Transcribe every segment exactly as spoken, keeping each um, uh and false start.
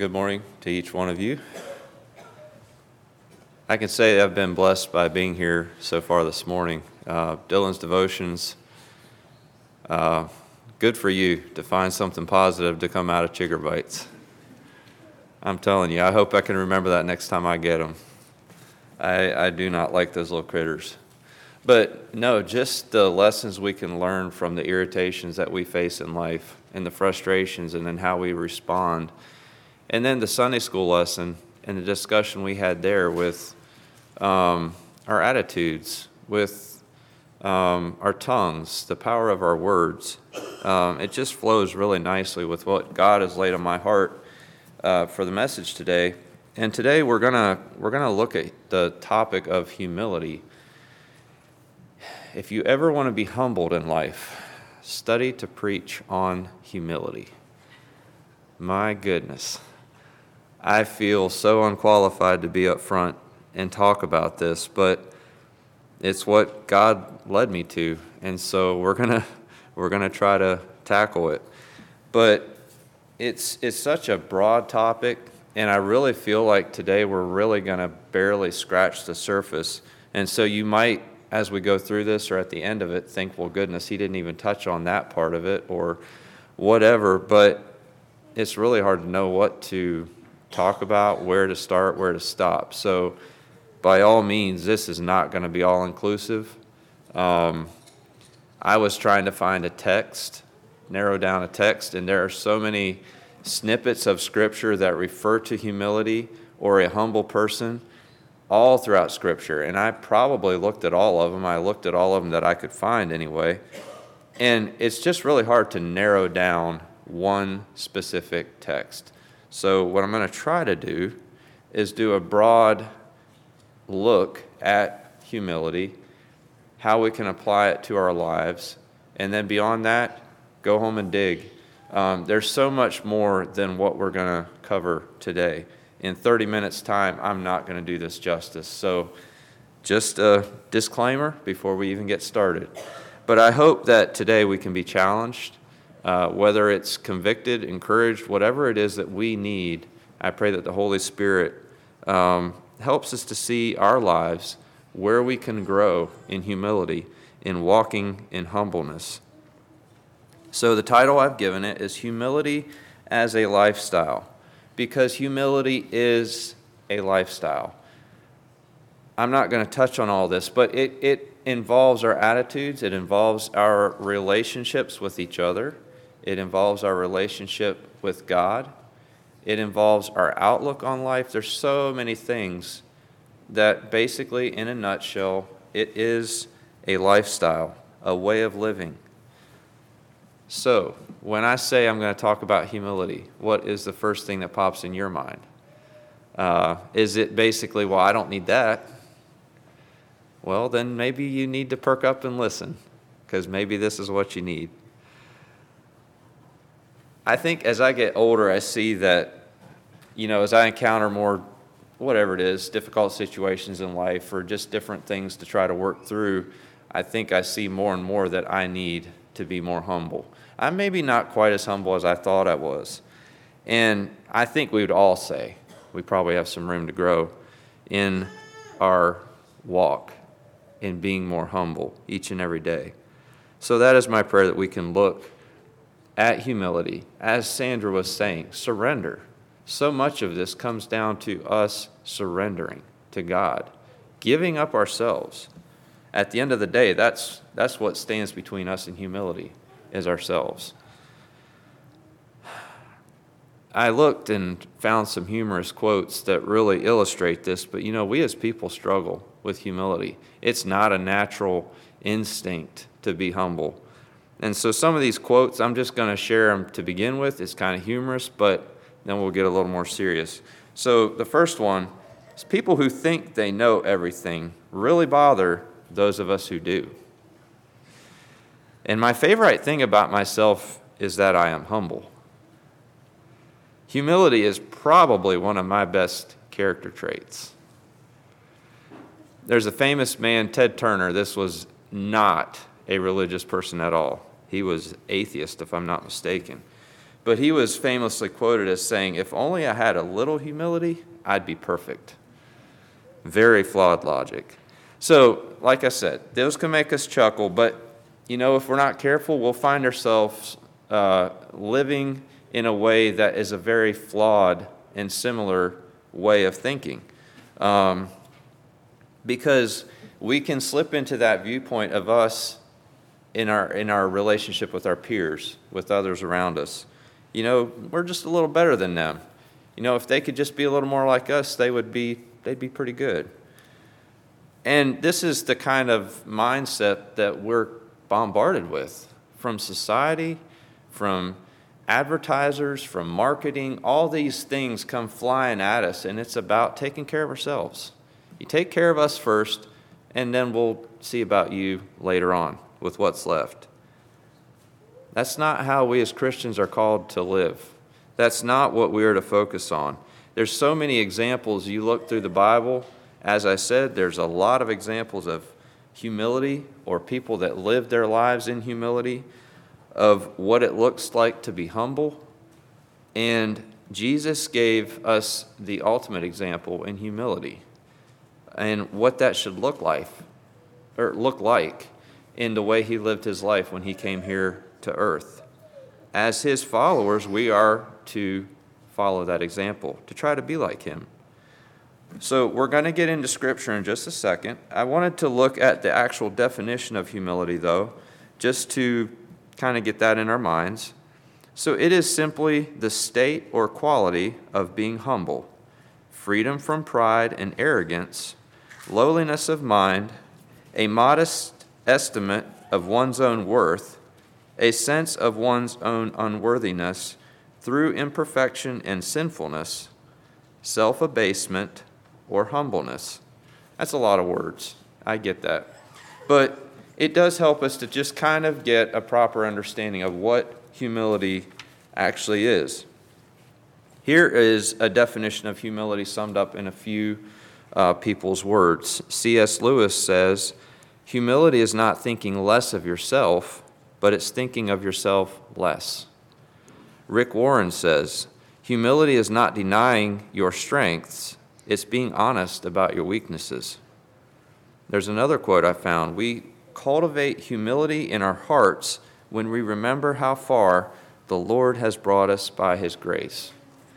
Good morning to each one of you. I can say I've been blessed by being here so far this morning. Uh, Dylan's devotions, uh, good for you to find something positive to come out of Chigger Bites. I'm telling you, I hope I can remember that next time I get them. I, I do not like those little critters. But no, just the lessons we can learn from the irritations that we face in life and the frustrations and then how we respond. And then the Sunday school lesson and the discussion we had there with um, our attitudes, with um, our tongues, the power of our words. Um, it just flows really nicely with what God has laid on my heart uh, for the message today. And today we're gonna we're gonna look at the topic of humility. If you ever want to be humbled in life, study to preach on humility. My goodness. I feel so unqualified to be up front and talk about this, but it's what God led me to, and so we're gonna we're gonna try to tackle it. But it's it's such a broad topic, and I really feel like today we're really gonna barely scratch the surface. And so you might, as we go through this or at the end of it, think, well, goodness, he didn't even touch on that part of it or whatever. But it's really hard to know what to talk about, where to start, where to stop. So by all means, this is not going to be all-inclusive. Um, I was trying to find a text, narrow down a text, and there are so many snippets of Scripture that refer to humility or a humble person all throughout Scripture. And I probably looked at all of them. I looked at all of them that I could find anyway. And it's just really hard to narrow down one specific text. So what I'm going to try to do is do a broad look at humility, how we can apply it to our lives, and then beyond that, go home and dig. Um, there's so much more than what we're going to cover today. In thirty minutes' time, I'm not going to do this justice. So just a disclaimer before we even get started. But I hope that today we can be challenged. Uh, whether it's convicted, encouraged, whatever it is that we need, I pray that the Holy Spirit um, helps us to see our lives where we can grow in humility, in walking in humbleness. So the title I've given it is Humility as a Lifestyle, because humility is a lifestyle. I'm not going to touch on all this, but it, it involves our attitudes, it involves our relationships with each other. It involves our relationship with God. It involves our outlook on life. There's so many things that basically, in a nutshell, it is a lifestyle, a way of living. So, when I say I'm going to talk about humility, what is the first thing that pops in your mind? Uh, is it basically, well, I don't need that? Well, then maybe you need to perk up and listen, because maybe this is what you need. I think as I get older, I see that, you know, as I encounter more, whatever it is, difficult situations in life or just different things to try to work through, I think I see more and more that I need to be more humble. I'm maybe not quite as humble as I thought I was. And I think we would all say we probably have some room to grow in our walk in being more humble each and every day. So that is my prayer, that we can look at humility, as Sandra was saying, surrender. So much of this comes down to us surrendering to God, giving up ourselves. At the end of the day, that's that's what stands between us and humility, is ourselves. I looked and found some humorous quotes that really illustrate this, but you know, we as people struggle with humility. It's not a natural instinct to be humble. And so some of these quotes, I'm just going to share them to begin with. It's kind of humorous, but then we'll get a little more serious. So the first one is, people who think they know everything really bother those of us who do. And my favorite thing about myself is that I am humble. Humility is probably one of my best character traits. There's a famous man, Ted Turner. This was not a religious person at all. He was atheist, if I'm not mistaken. But he was famously quoted as saying, "If only I had a little humility, I'd be perfect." Very flawed logic. So, like I said, those can make us chuckle, but, you know, if we're not careful, we'll find ourselves uh, living in a way that is a very flawed and similar way of thinking. Um, because we can slip into that viewpoint of us in our in our relationship with our peers, with others around us. You know, we're just a little better than them. You know, if they could just be a little more like us, they would be they'd be pretty good. And this is the kind of mindset that we're bombarded with from society, from advertisers, from marketing. All these things come flying at us, and it's about taking care of ourselves. You take care of us first, and then we'll see about you later on with what's left. That's not how we as Christians are called to live. That's not what we are to focus on. There's so many examples. You look through the Bible, as I said, there's a lot of examples of humility or people that live their lives in humility, of what it looks like to be humble. And Jesus gave us the ultimate example in humility and what that should look like, or look like in the way he lived his life when he came here to earth. As his followers, we are to follow that example, to try to be like him. So we're going to get into Scripture in just a second. I wanted to look at the actual definition of humility, though, just to kind of get that in our minds. So it is simply the state or quality of being humble, freedom from pride and arrogance, lowliness of mind, a modest estimate of one's own worth, a sense of one's own unworthiness through imperfection and sinfulness, self-abasement, or humbleness. That's a lot of words. I get that. But it does help us to just kind of get a proper understanding of what humility actually is. Here is a definition of humility summed up in a few uh, people's words. C S Lewis says, "Humility is not thinking less of yourself, but it's thinking of yourself less." Rick Warren says, "Humility is not denying your strengths, it's being honest about your weaknesses." There's another quote I found. "We cultivate humility in our hearts when we remember how far the Lord has brought us by his grace."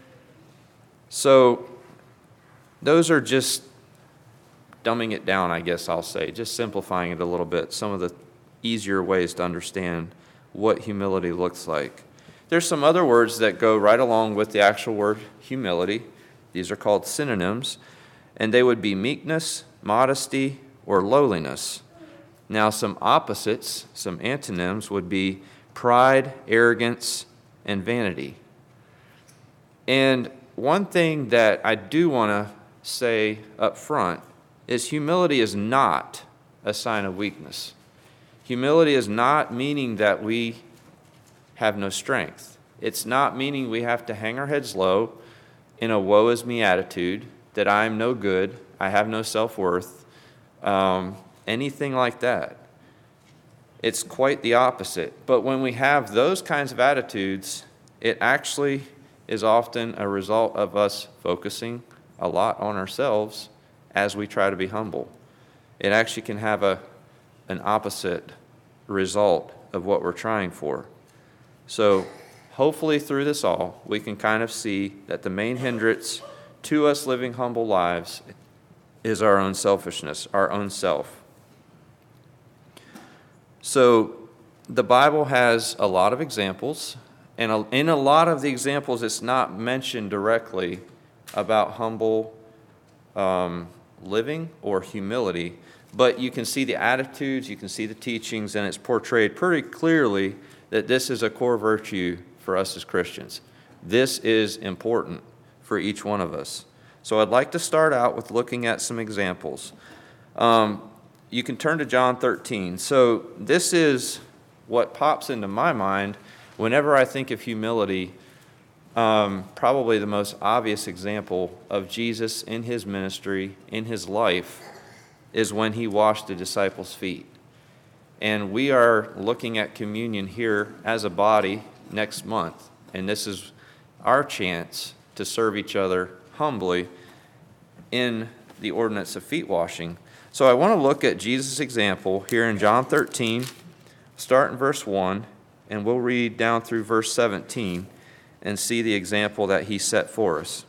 So those are just dumbing it down, I guess I'll say, just simplifying it a little bit, some of the easier ways to understand what humility looks like. There's some other words that go right along with the actual word humility. These are called synonyms, and they would be meekness, modesty, or lowliness. Now, some opposites, some antonyms would be pride, arrogance, and vanity. And one thing that I do want to say up front is humility is not a sign of weakness. Humility is not meaning that we have no strength. It's not meaning we have to hang our heads low in a woe is me attitude, that I'm no good, I have no self-worth, um, anything like that. It's quite the opposite. But when we have those kinds of attitudes, it actually is often a result of us focusing a lot on ourselves as we try to be humble. It actually can have a an opposite result of what we're trying for. So hopefully through this all, we can kind of see that the main hindrance to us living humble lives is our own selfishness, our own self. So the Bible has a lot of examples, and in a lot of the examples, it's not mentioned directly about humble um, living or humility, but you can see the attitudes, you can see the teachings, and it's portrayed pretty clearly that this is a core virtue for us as Christians. This is important for each one of us. So I'd like to start out with looking at some examples. Um, you can turn to John thirteen. So this is what pops into my mind whenever I think of humility. Um, probably the most obvious example of Jesus in his ministry, in his life, is when he washed the disciples' feet. And we are looking at communion here as a body next month. And this is our chance to serve each other humbly in the ordinance of feet washing. So I want to look at Jesus' example here in John thirteen, start in verse one, and we'll read down through verse seventeen and see the example that he set for us.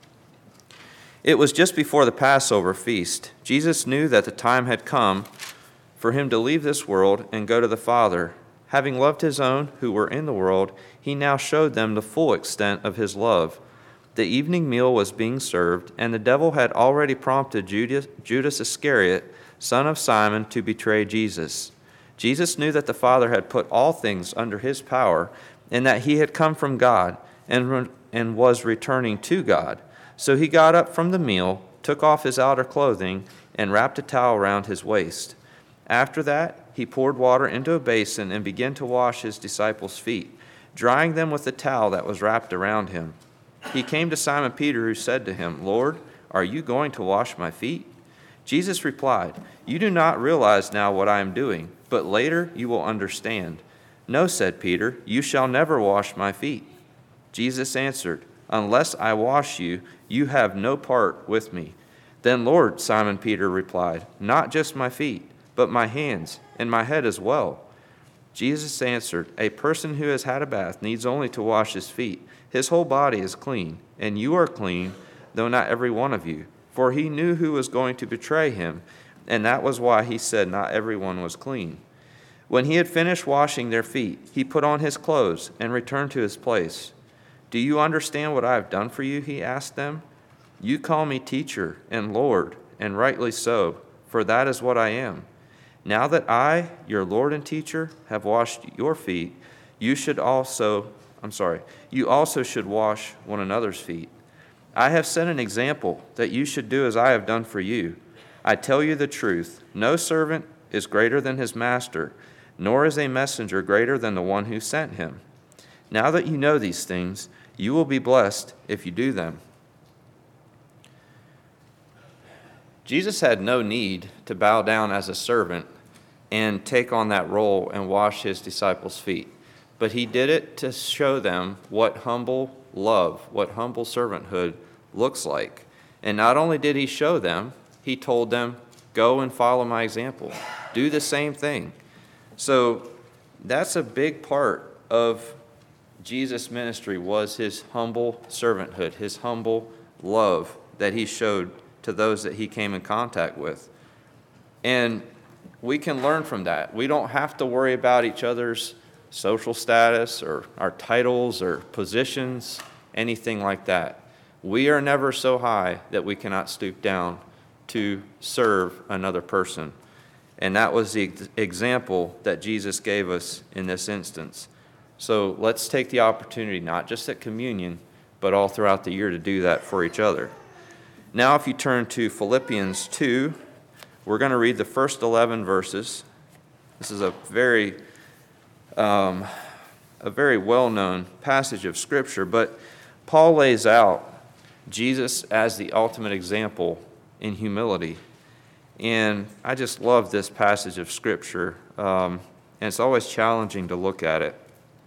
It was just before the Passover feast. Jesus knew that the time had come for him to leave this world and go to the Father. Having loved his own who were in the world, he now showed them the full extent of his love. The evening meal was being served, and the devil had already prompted Judas, Judas Iscariot, son of Simon, to betray Jesus. Jesus knew that the Father had put all things under his power, and that he had come from God and, and was returning to God. So he got up from the meal, took off his outer clothing, and wrapped a towel around his waist. After that, he poured water into a basin and began to wash his disciples' feet, drying them with the towel that was wrapped around him. He came to Simon Peter, who said to him, "Lord, are you going to wash my feet?" Jesus replied, "You do not realize now what I am doing, but later you will understand." "No," said Peter, "you shall never wash my feet." Jesus answered, "Unless I wash you, you have no part with me." "Then, Lord," Simon Peter replied, "not just my feet, but my hands and my head as well." Jesus answered, "A person who has had a bath needs only to wash his feet. His whole body is clean, and you are clean, though not every one of you." For he knew who was going to betray him, and that was why he said not everyone was clean. When he had finished washing their feet, he put on his clothes and returned to his place. "Do you understand what I have done for you?" he asked them. "You call me teacher and Lord, and rightly so, for that is what I am. Now that I, your Lord and teacher, have washed your feet, you should also, I'm sorry, you also should wash one another's feet. I have set an example that you should do as I have done for you. I tell you the truth, no servant is greater than his master, nor is a messenger greater than the one who sent him. Now that you know these things, you will be blessed if you do them." Jesus had no need to bow down as a servant and take on that role and wash his disciples' feet. But he did it to show them what humble love, what humble servanthood looks like. And not only did he show them, he told them, "Go and follow my example. Do the same thing." So that's a big part of Jesus' ministry, was his humble servanthood, his humble love that he showed to those that he came in contact with. And we can learn from that. We don't have to worry about each other's social status or our titles or positions, anything like that. We are never so high that we cannot stoop down to serve another person. And that was the example that Jesus gave us in this instance. So let's take the opportunity, not just at communion, but all throughout the year, to do that for each other. Now, if you turn to Philippians two, we're going to read the first eleven verses. This is a very, um, a very well-known passage of Scripture, but Paul lays out Jesus as the ultimate example in humility. And I just love this passage of Scripture, um, and it's always challenging to look at it.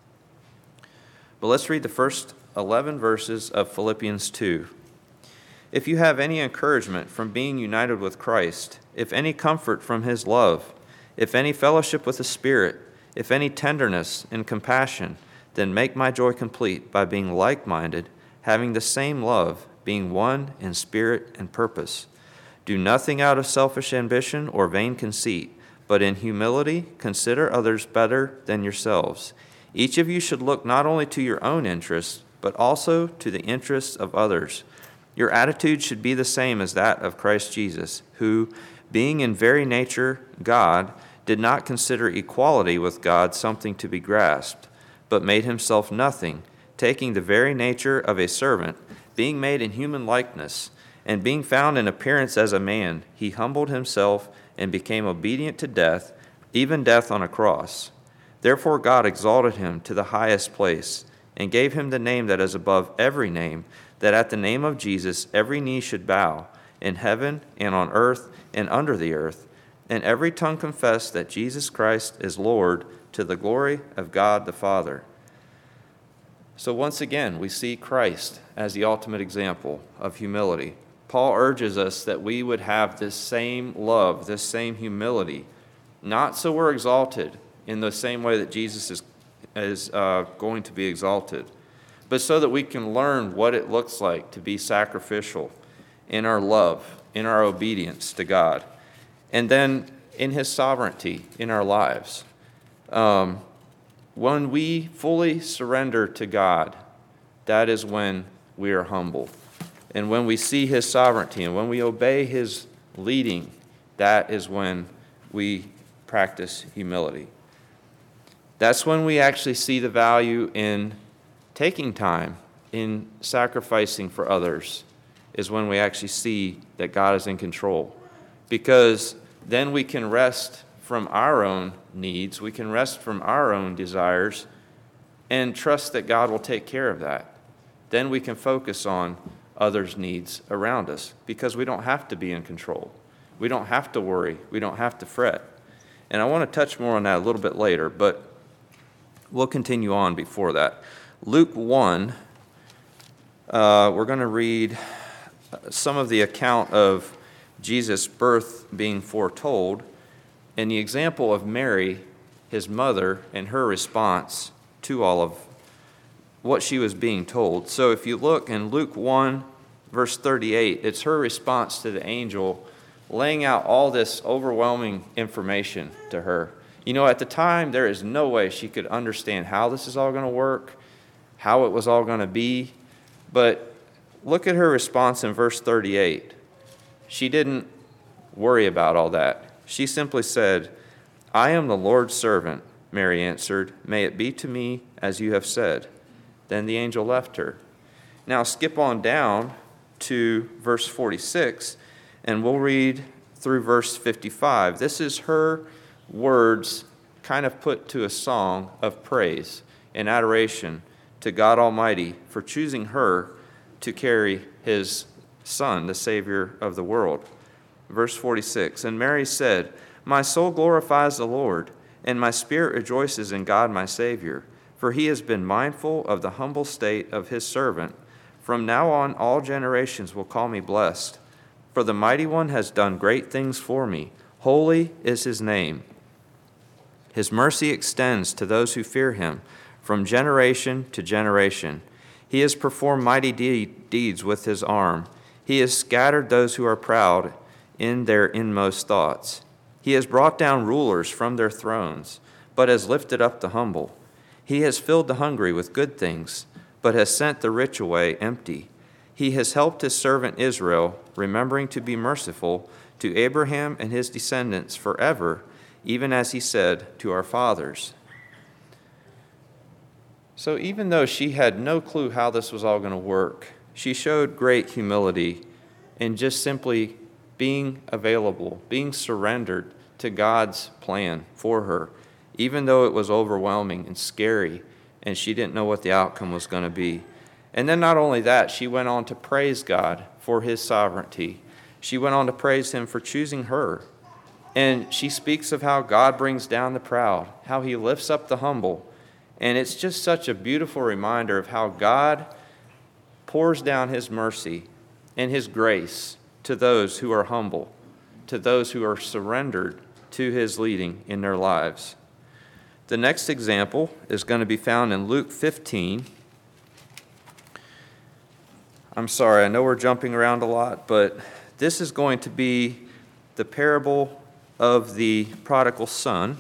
But let's read the first eleven verses of Philippians two. "If you have any encouragement from being united with Christ, if any comfort from his love, if any fellowship with the Spirit, if any tenderness and compassion, then make my joy complete by being like-minded, having the same love, being one in spirit and purpose. Do nothing out of selfish ambition or vain conceit, but in humility consider others better than yourselves. Each of you should look not only to your own interests, but also to the interests of others. Your attitude should be the same as that of Christ Jesus, who, being in very nature God, did not consider equality with God something to be grasped, but made himself nothing, taking the very nature of a servant, being made in human likeness, and being found in appearance as a man, he humbled himself and became obedient to death, even death on a cross. Therefore God exalted him to the highest place, and gave him the name that is above every name, that at the name of Jesus every knee should bow, in heaven and on earth and under the earth, and every tongue confess that Jesus Christ is Lord, to the glory of God the Father." So once again, we see Christ as the ultimate example of humility. Paul urges us that we would have this same love, this same humility, not so we're exalted in the same way that Jesus is, is uh, going to be exalted, but so that we can learn what it looks like to be sacrificial in our love, in our obedience to God, and then in His sovereignty in our lives. Um, when we fully surrender to God, that is when we are humble. And when we see His sovereignty and when we obey His leading, that is when we practice humility. That's when we actually see the value in taking time, in sacrificing for others, is when we actually see that God is in control. Because then we can rest from our own needs, we can rest from our own desires, and trust that God will take care of that. Then we can focus on others' needs around us, because we don't have to be in control. We don't have to worry. We don't have to fret. And I want to touch more on that a little bit later, but we'll continue on before that. Luke one, uh, we're going to read some of the account of Jesus' birth being foretold, and the example of Mary, his mother, and her response to all of what she was being told. So if you look in Luke one, verse thirty-eight, it's her response to the angel laying out all this overwhelming information to her. You know, at the time, there is no way she could understand how this is all going to work, how it was all going to be. But look at her response in verse thirty-eight. She didn't worry about all that. She simply said, "I am the Lord's servant," Mary answered. "May it be to me as you have said." Then the angel left her. Now skip on down to verse forty-six, and we'll read through verse fifty-five. This is her words kind of put to a song of praise and adoration to God Almighty for choosing her to carry His Son, the Savior of the world. Verse forty-six, "And Mary said, 'My soul glorifies the Lord, and my spirit rejoices in God my Savior, for He has been mindful of the humble state of His servant. From now on all generations will call me blessed. For the Mighty One has done great things for me. Holy is His name. His mercy extends to those who fear Him from generation to generation. He has performed mighty de- deeds with His arm. He has scattered those who are proud in their inmost thoughts. He has brought down rulers from their thrones, but has lifted up the humble. He has filled the hungry with good things, but has sent the rich away empty. He has helped His servant Israel, remembering to be merciful to Abraham and his descendants forever, even as He said to our fathers.'" So even though she had no clue how this was all going to work, she showed great humility in just simply being available, being surrendered to God's plan for her, even though it was overwhelming and scary, and she didn't know what the outcome was going to be. And then not only that, she went on to praise God for His sovereignty. She went on to praise Him for choosing her. And she speaks of how God brings down the proud, how He lifts up the humble. And it's just such a beautiful reminder of how God pours down His mercy and His grace to those who are humble, to those who are surrendered to His leading in their lives. The next example is going to be found in Luke fifteen. I'm sorry, I know we're jumping around a lot, but this is going to be the parable of the prodigal son.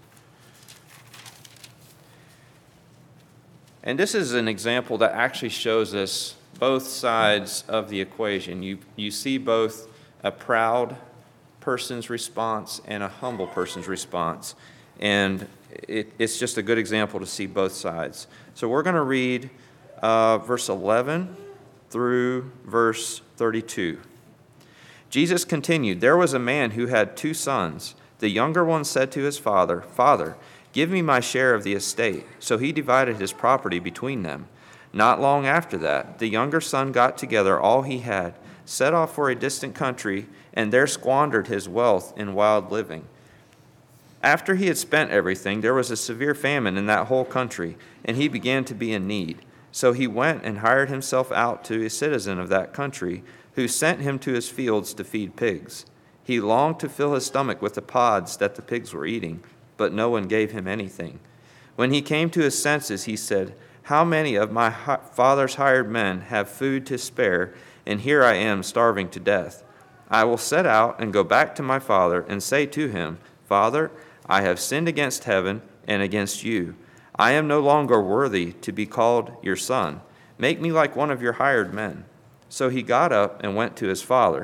And this is an example that actually shows us both sides of the equation. You, you see both a proud person's response and a humble person's response. And it, it's just a good example to see both sides. So we're going to read uh, verse eleven through verse thirty-two. Jesus continued, "There was a man who had two sons. The younger one said to his father, 'Father, give me my share of the estate.' So he divided his property between them. Not long after that, the younger son got together all he had, set off for a distant country, and there squandered his wealth in wild living. After he had spent everything, there was a severe famine in that whole country, and he began to be in need. So he went and hired himself out to a citizen of that country, who sent him to his fields to feed pigs. He longed to fill his stomach with the pods that the pigs were eating, but no one gave him anything. When he came to his senses, he said, 'How many of my father's hired men have food to spare, and here I am starving to death? I will set out and go back to my father and say to him, Father, I have sinned against heaven and against you. I am no longer worthy to be called your son. Make me like one of your hired men.' So he got up and went to his father.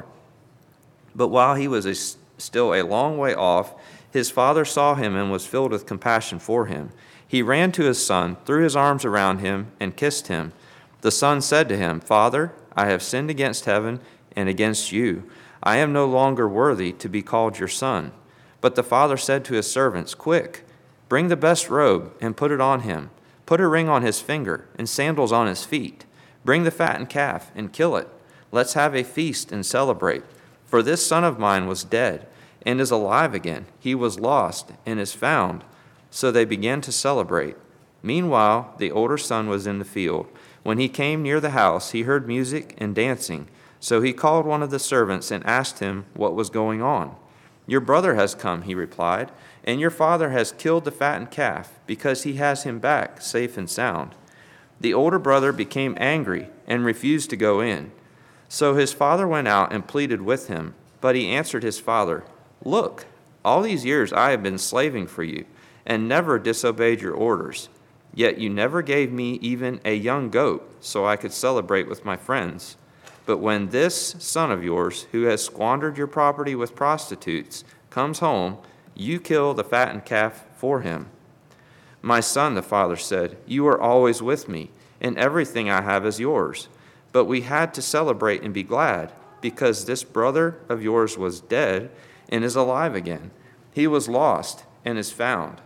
But while he was a, still a long way off, his father saw him and was filled with compassion for him. He ran to his son, threw his arms around him, and kissed him. The son said to him, 'Father, I have sinned against heaven and against you. I am no longer worthy to be called your son.' But the father said to his servants, 'Quick, bring the best robe and put it on him. Put a ring on his finger and sandals on his feet. Bring the fattened calf and kill it. Let's have a feast and celebrate. For this son of mine was dead and is alive again. He was lost and is found.' So they began to celebrate. Meanwhile, the older son was in the field. When he came near the house, he heard music and dancing. So he called one of the servants and asked him what was going on. 'Your brother has come,' he replied, 'and your father has killed the fattened calf because he has him back safe and sound.' The older brother became angry and refused to go in. So his father went out and pleaded with him. But he answered his father, 'Look, all these years I have been slaving for you and never disobeyed your orders. Yet you never gave me even a young goat so I could celebrate with my friends. But when this son of yours, who has squandered your property with prostitutes, comes home, you kill the fattened calf for him.' 'My son,' the father said, 'you are always with me, and everything I have is yours. But we had to celebrate and be glad, because this brother of yours was dead and is alive again. He was lost and is found.'"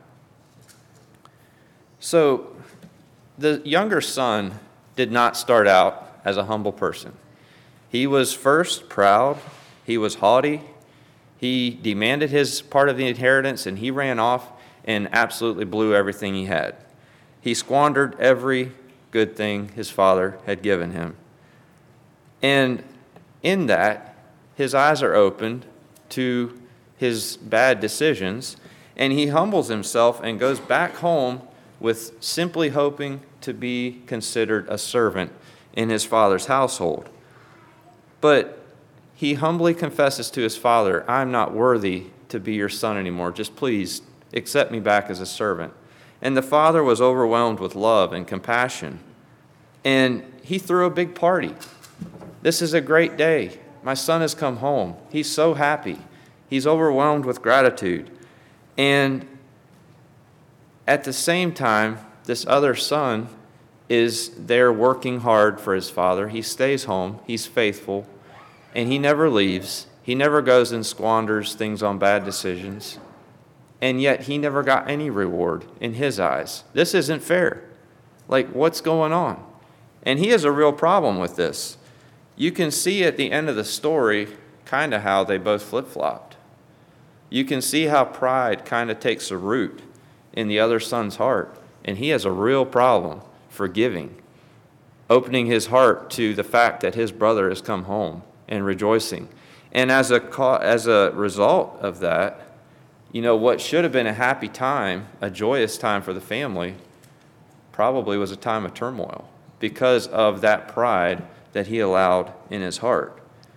So the younger son did not start out as a humble person. He was first proud, he was haughty, he demanded his part of the inheritance, and he ran off and absolutely blew everything he had. He squandered every good thing his father had given him. And in that, his eyes are opened to his bad decisions, and he humbles himself and goes back home with simply hoping to be considered a servant in his father's household. But he humbly confesses to his father, "I'm not worthy to be your son anymore. Just please accept me back as a servant." And the father was overwhelmed with love and compassion. And he threw a big party. "This is a great day. My son has come home. He's so happy. He's overwhelmed with gratitude." And at the same time, this other son is there working hard for his father. He stays home. He's faithful. And he never leaves. He never goes and squanders things on bad decisions. And yet he never got any reward in his eyes. This isn't fair. Like, what's going on? And he has a real problem with this. You can see at the end of the story kind of how they both flip-flopped. You can see how pride kind of takes a root in the other son's heart, and he has a real problem forgiving, opening his heart to the fact that his brother has come home and rejoicing. And as a as a result of that, you know, what should have been a happy time, a joyous time for the family, probably was a time of turmoil because of that pride that he allowed in his heart.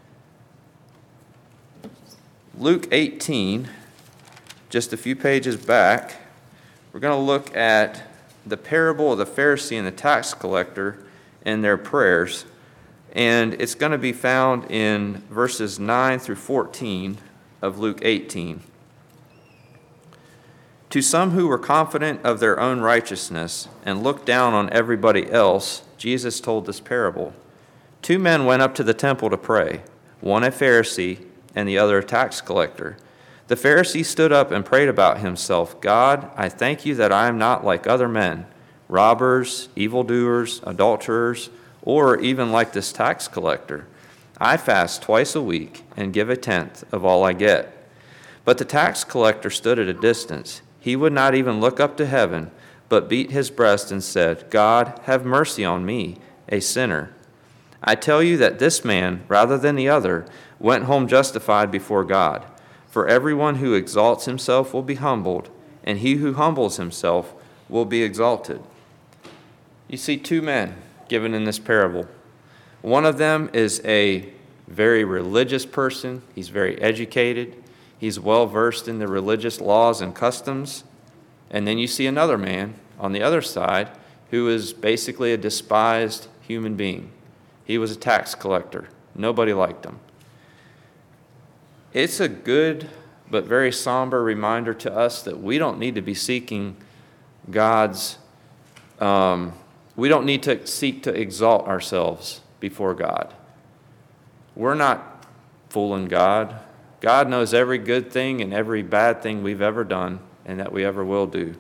Luke eighteen, just a few pages back, we're going to look at the parable of the Pharisee and the tax collector and their prayers. And it's going to be found in verses nine through fourteen of Luke eighteen. "To some who were confident of their own righteousness and looked down on everybody else, Jesus told this parable. Two men went up to the temple to pray, one a Pharisee and the other a tax collector. The Pharisee stood up and prayed about himself, 'God, I thank you that I am not like other men, robbers, evildoers, adulterers, or even like this tax collector. I fast twice a week and give a tenth of all I get.' But the tax collector stood at a distance. He would not even look up to heaven, but beat his breast and said, God, have mercy on me, a sinner. I tell you that this man, rather than the other, went home justified before God. For everyone who exalts himself will be humbled, and he who humbles himself will be exalted. You see two men given in this parable. One of them is a very religious person. He's very educated. He's well versed in the religious laws and customs. And then you see another man on the other side who is basically a despised human being. He was a tax collector. Nobody liked him. It's a good but very somber reminder to us that we don't need to be seeking God's, um, we don't need to seek to exalt ourselves before God. We're not fooling God. God knows every good thing and every bad thing we've ever done and that we ever will do.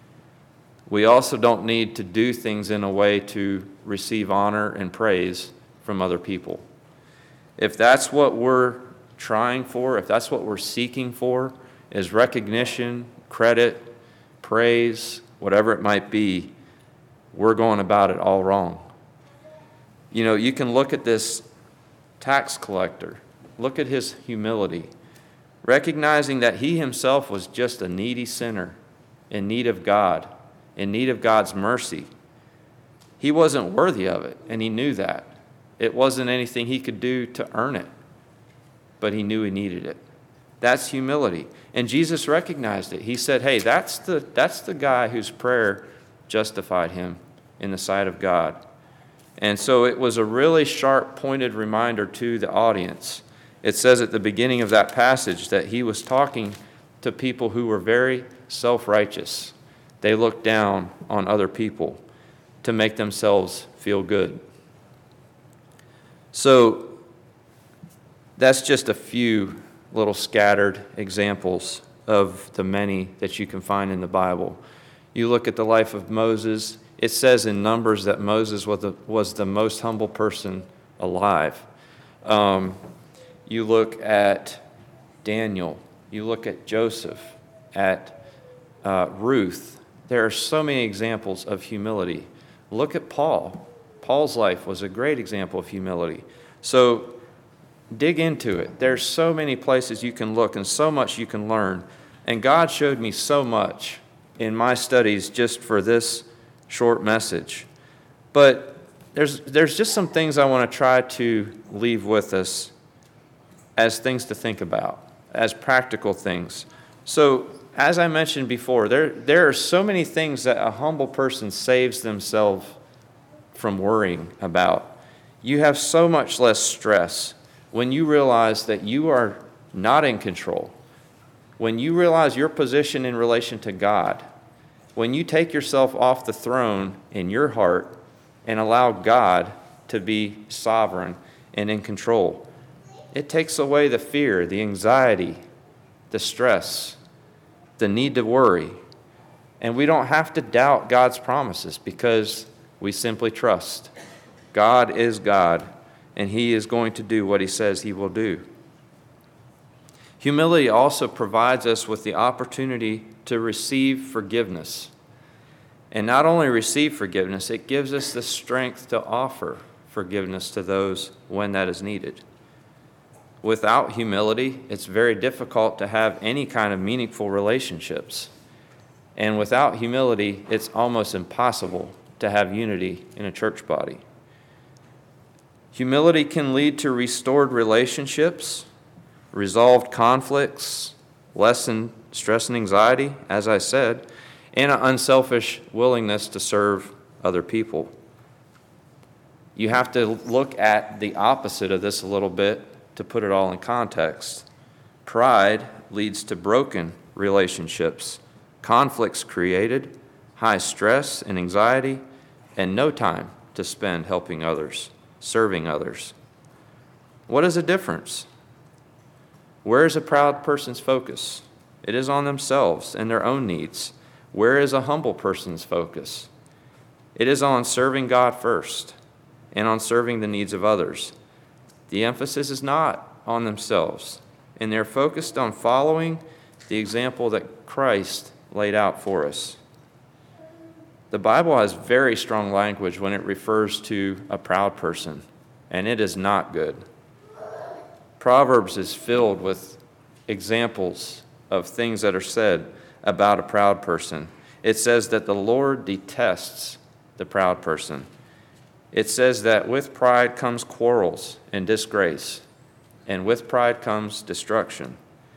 We also don't need to do things in a way to receive honor and praise from other people. If that's what we're trying for, if that's what we're seeking for, is recognition, credit, praise, whatever it might be, we're going about it all wrong. You know, you can look at this tax collector, look at his humility, recognizing that he himself was just a needy sinner in need of God, in need of God's mercy. He wasn't worthy of it, and he knew that. It wasn't anything he could do to earn it, but he knew he needed it. That's humility. And Jesus recognized it. He said, hey, that's the, that's the guy whose prayer justified him in the sight of God. And so it was a really sharp, pointed reminder to the audience. It says at the beginning of that passage that he was talking to people who were very self-righteous. They looked down on other people to make themselves feel good. So that's just a few little scattered examples of the many that you can find in the Bible. You look at the life of Moses, it says in Numbers that Moses was the, was the most humble person alive. Um, you look at Daniel, you look at Joseph, at uh, Ruth. There are so many examples of humility. Look at Paul. Paul's life was a great example of humility. So dig into it. There's so many places you can look and so much you can learn. And God showed me so much in my studies just for this short message. But there's there's just some things I want to try to leave with us as things to think about, as practical things. So as I mentioned before, there there are so many things that a humble person saves themselves from worrying about. You have so much less stress when you realize that you are not in control. When you realize your position in relation to God, when you take yourself off the throne in your heart and allow God to be sovereign and in control, it takes away the fear, the anxiety, the stress, the need to worry. And we don't have to doubt God's promises because we simply trust. God is God, and He is going to do what He says He will do. Humility also provides us with the opportunity to receive forgiveness. And not only receive forgiveness, it gives us the strength to offer forgiveness to those when that is needed. Without humility, it's very difficult to have any kind of meaningful relationships. And without humility, it's almost impossible to have unity in a church body. Humility can lead to restored relationships, resolved conflicts, lessened stress and anxiety, as I said, and an unselfish willingness to serve other people. You have to look at the opposite of this a little bit to put it all in context. Pride leads to broken relationships, conflicts created, high stress and anxiety, and no time to spend helping others, serving others. What is the difference? Where is a proud person's focus? It is on themselves and their own needs. Where is a humble person's focus? It is on serving God first and on serving the needs of others. The emphasis is not on themselves, and they're focused on following the example that Christ laid out for us. The Bible has very strong language when it refers to a proud person, and it is not good. Proverbs is filled with examples of things that are said about a proud person. It says that the Lord detests the proud person. It says that with pride comes quarrels and disgrace, and with pride comes destruction.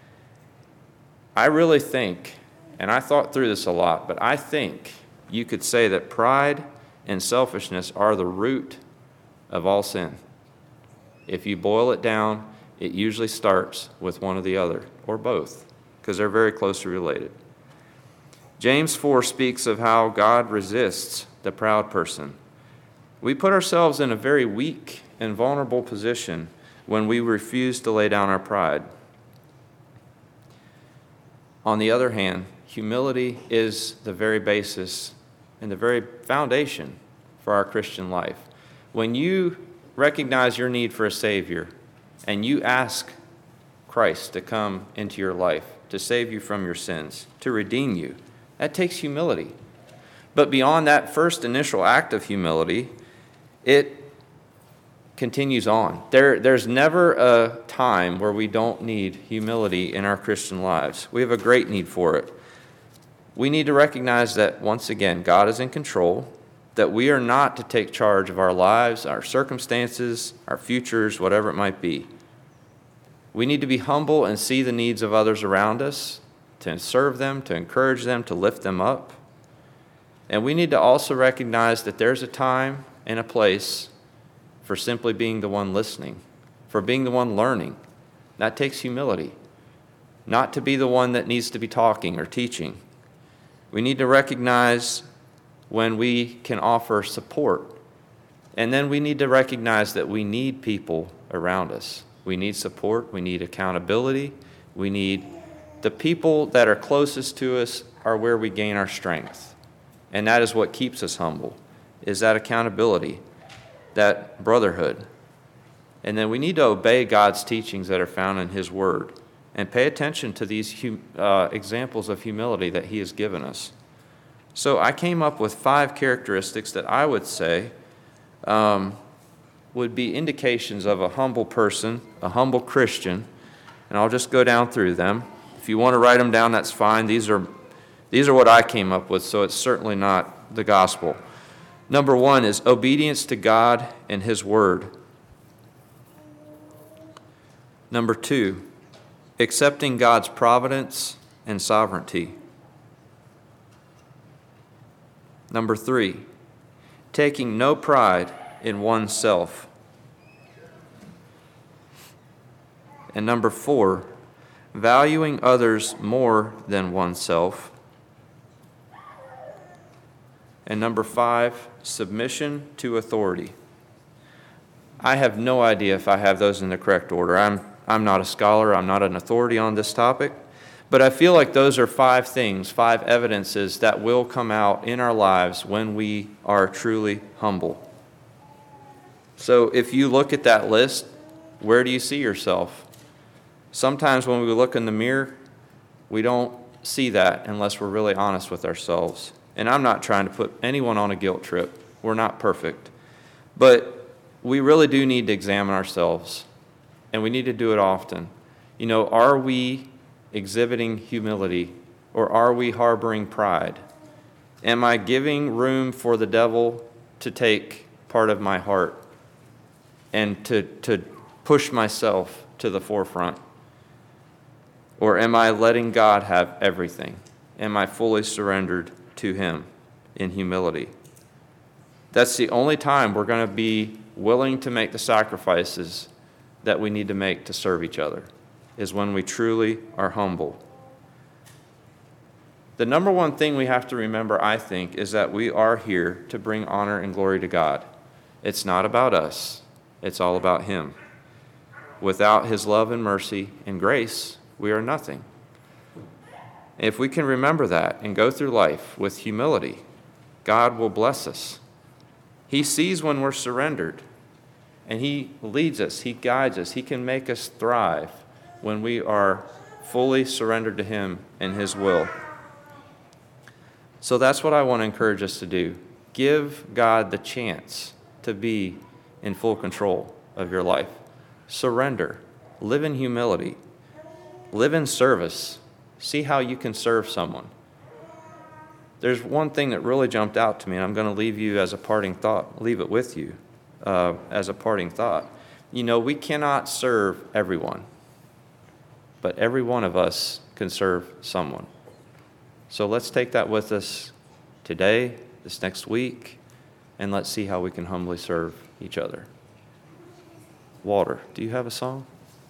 I really think, and I thought through this a lot, but I think you could say that pride and selfishness are the root of all sin. If you boil it down, it usually starts with one or the other, or both, because they're very closely related. James four speaks of how God resists the proud person. We put ourselves in a very weak and vulnerable position when we refuse to lay down our pride. On the other hand, humility is the very basis and the very foundation for our Christian life. When you recognize your need for a Savior and you ask Christ to come into your life, to save you from your sins, to redeem you, that takes humility. But beyond that first initial act of humility, it continues on. There, there's never a time where we don't need humility in our Christian lives. We have a great need for it. We need to recognize that, once again, God is in control, that we are not to take charge of our lives, our circumstances, our futures, whatever it might be. We need to be humble and see the needs of others around us, to serve them, to encourage them, to lift them up. And we need to also recognize that there's a time and a place for simply being the one listening, for being the one learning. That takes humility. Not to be the one that needs to be talking or teaching. We need to recognize when we can offer support. And then we need to recognize that we need people around us. We need support. We need accountability. We need the people that are closest to us are where we gain our strength. And that is what keeps us humble, is that accountability, that brotherhood. And then we need to obey God's teachings that are found in His Word and pay attention to these hum, uh, examples of humility that He has given us. So I came up with five characteristics that I would say um, would be indications of a humble person, a humble Christian, and I'll just go down through them. If you want to write them down, that's fine. These are, these are what I came up with, so it's certainly not the gospel. Number one is obedience to God and His Word. Number two, accepting God's providence and sovereignty. Number three, taking no pride in oneself. And number four, valuing others more than oneself. And number five, submission to authority. I have no idea if I have those in the correct order. I'm I'm not a scholar, I'm not an authority on this topic, but I feel like those are five things, five evidences that will come out in our lives when we are truly humble. So if you look at that list, where do you see yourself? Sometimes when we look in the mirror, we don't see that unless we're really honest with ourselves. And I'm not trying to put anyone on a guilt trip. We're not perfect. But we really do need to examine ourselves, and we need to do it often. You know, are we exhibiting humility, or are we harboring pride? Am I giving room for the devil to take part of my heart and to, to push myself to the forefront? Or am I letting God have everything? Am I fully surrendered to Him in humility? That's the only time we're going to be willing to make the sacrifices that we need to make to serve each other, is when we truly are humble. The number one thing we have to remember, I think, is that we are here to bring honor and glory to God. It's not about us. It's all about Him. Without His love and mercy and grace, we are nothing. If we can remember that and go through life with humility, God will bless us. He sees when we're surrendered, and He leads us, He guides us. He can make us thrive when we are fully surrendered to Him and His will. So that's what I want to encourage us to do. Give God the chance to be in full control of your life. Surrender. Live in humility. Live in service. See how you can serve someone. There's one thing that really jumped out to me, and I'm going to leave you as a parting thought, leave it with you uh, as a parting thought. You know, we cannot serve everyone, but every one of us can serve someone. So let's take that with us today, this next week, and let's see how we can humbly serve each other. Walter, do you have a song?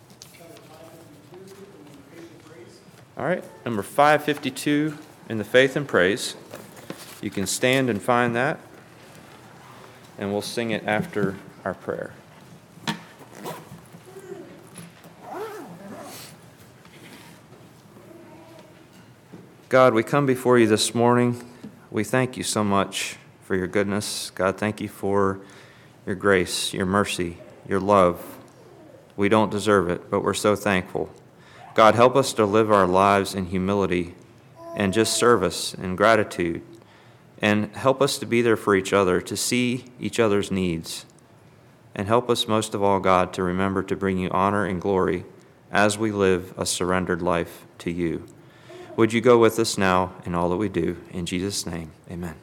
All right, number five fifty-two in the Faith and Praise. You can stand and find that, and we'll sing it after our prayer. God, we come before you this morning. We thank you so much for your goodness. God, thank you for your grace, your mercy, your love. We don't deserve it, but we're so thankful. God, help us to live our lives in humility and just service and gratitude. And help us to be there for each other, to see each other's needs. And help us most of all, God, to remember to bring you honor and glory as we live a surrendered life to you. Would you go with us now in all that we do? In Jesus' name, amen.